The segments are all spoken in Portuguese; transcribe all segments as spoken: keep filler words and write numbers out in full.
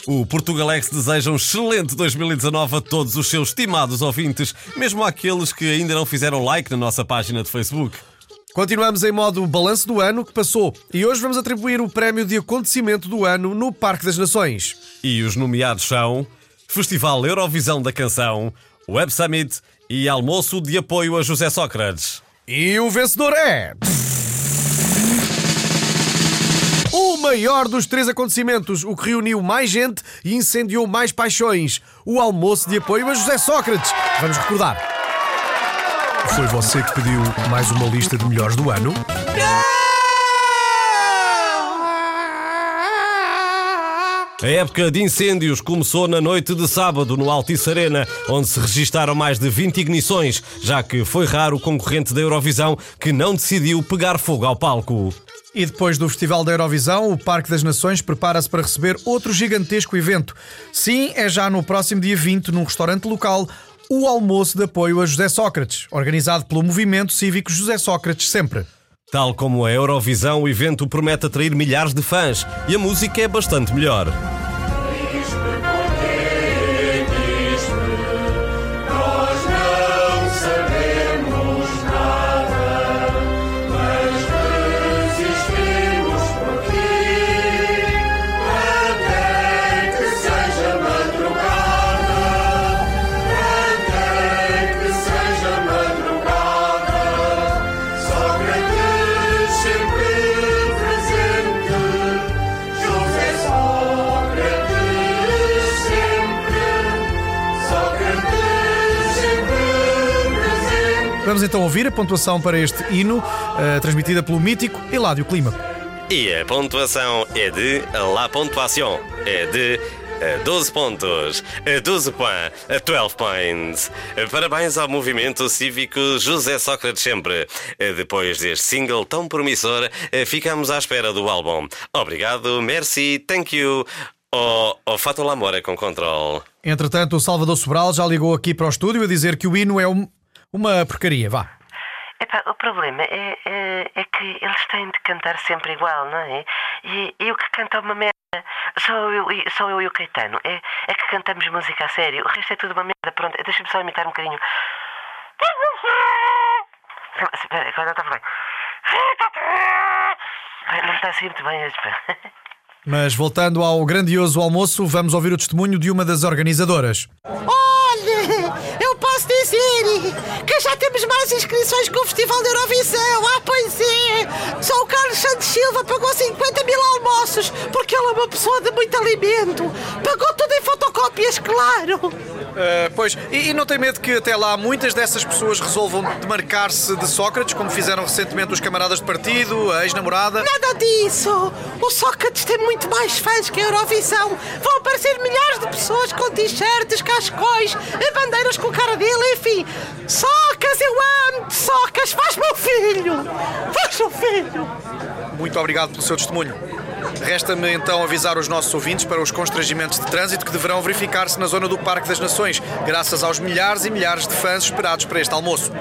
O Portugalex deseja um excelente dois mil e dezanove a todos os seus estimados ouvintes, mesmo àqueles que ainda não fizeram like na nossa página de Facebook. Continuamos em modo balanço do ano que passou e hoje vamos atribuir o prémio de acontecimento do ano no Parque das Nações. E os nomeados são Festival Eurovisão da Canção, Web Summit e Almoço de Apoio a José Sócrates. E o vencedor é... o maior dos três acontecimentos, o que reuniu mais gente e incendiou mais paixões. O Almoço de Apoio a José Sócrates. Vamos recordar. Foi você que pediu mais uma lista de melhores do ano? A época de incêndios começou na noite de sábado no Altice Arena, onde se registaram mais de vinte ignições, já que foi raro o concorrente da Eurovisão que não decidiu pegar fogo ao palco. E depois do Festival da Eurovisão, o Parque das Nações prepara-se para receber outro gigantesco evento. Sim, é já no próximo dia vinte, num restaurante local, o Almoço de Apoio a José Sócrates, organizado pelo Movimento Cívico José Sócrates Sempre. Tal como a Eurovisão, o evento promete atrair milhares de fãs e a música é bastante melhor. Vamos então ouvir a pontuação para este hino, uh, transmitida pelo mítico Eládio Clímaco. E a pontuação é de La Pontuação, é de doze pontos, doze points, doze points. Parabéns ao Movimento Cívico José Sócrates Sempre. Depois deste single tão promissor, ficamos à espera do álbum. Obrigado, merci, thank you. Oh, oh fato l'amore com controle. Entretanto, o Salvador Sobral já ligou aqui para o estúdio a dizer que o hino é um... uma porcaria, vá. Epá, o problema é, é, é que eles têm de cantar sempre igual, não é? E, e o que canta uma merda, só eu, só eu e o Caetano, é, é que cantamos música a sério, o resto é tudo uma merda. Pronto, deixa-me só imitar um bocadinho. Espera, agora não está bem. Não está assim muito bem, espera. Mas voltando ao grandioso almoço, vamos ouvir o testemunho de uma das organizadoras. Olha, eu posso dizer que já temos mais inscrições que o Festival da Eurovisão. Ah, pois é. Só o Carlos Santos Silva pagou cinquenta mil almoços, porque ele é uma pessoa de muito alimento. Pagou tudo em fotocópias, claro. Uh, pois, e, e não tem medo que até lá muitas dessas pessoas resolvam demarcar-se de Sócrates, como fizeram recentemente os camaradas de partido, a ex-namorada? Nada disso. O Sócrates tem muito mais fãs que a Eurovisão. Vão aparecer milhares de pessoas com t-shirts, cascóis, bandeiras com a cara dele, enfim. Sócrates, eu amo-te, Sócrates, faz meu filho. Faz meu filho. Muito obrigado pelo seu testemunho. Resta-me então avisar os nossos ouvintes para os constrangimentos de trânsito que deverão verificar-se na zona do Parque das Nações, graças aos milhares e milhares de fãs esperados para este almoço.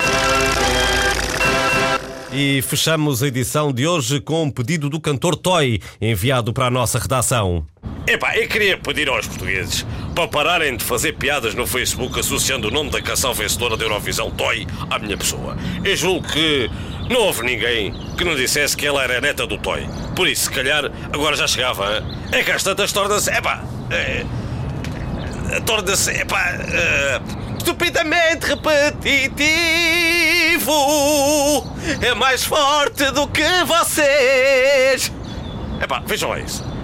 E fechamos a edição de hoje com um pedido do cantor Toy, enviado para a nossa redação. Epá, eu queria pedir aos portugueses para pararem de fazer piadas no Facebook associando o nome da canção vencedora da Eurovisão Toy à minha pessoa. Eu julgo que não houve ninguém que não dissesse que ela era a neta do Toy. Por isso, se calhar, agora já chegava. Hein? É que às tantas torna-se... Epá... É, torna-se... Epá... É, estupidamente repetitivo. É mais forte do que vocês. Epá, vejam isso.